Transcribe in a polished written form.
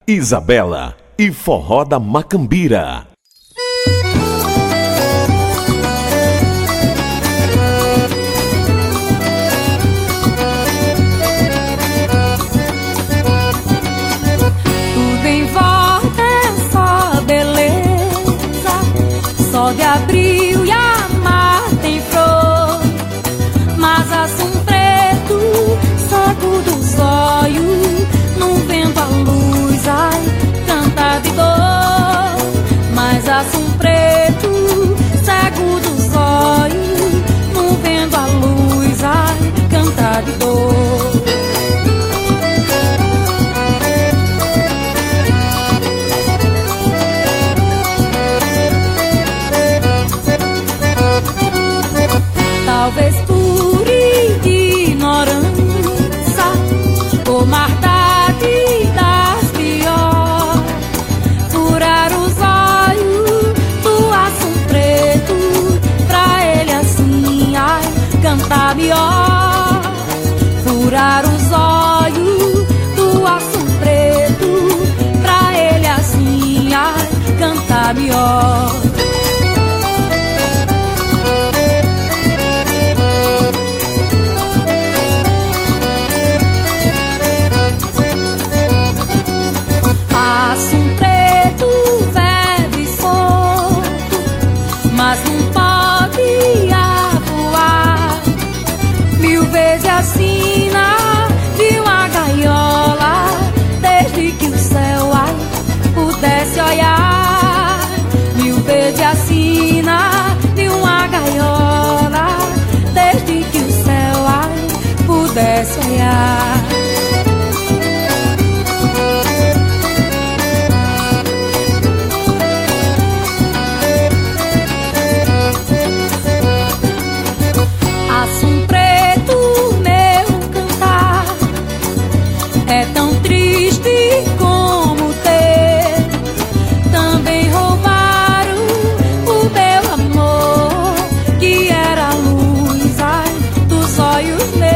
Isabela e Forró da Macambira. Tudo em volta é só beleza, sol de abril e a mar tem flor, mas assum preto cego dos olhos, não vendo a luz, ai, canta de dor. Mas assum preto cego dos olhos, não vendo a luz, ai, canta de dor. Talvez por ignorância ou maldade das pior, furar os olhos do assum preto, pra ele assim, ai, cantar melhor. Furar os olhos do assum preto, pra ele assim, ai, cantar melhor. Assum preto bebe solto, mas não pode voar. Mil vezes assina de uma gaiola, desde que o céu, ai, pudesse olhar. Mil vezes assina de uma gaiola, desde que o céu, ai, pudesse olhar. Assum preto, meu cantar é tão triste como ter. Também roubaram o meu amor, que era a luz, ai, dos olhos meus.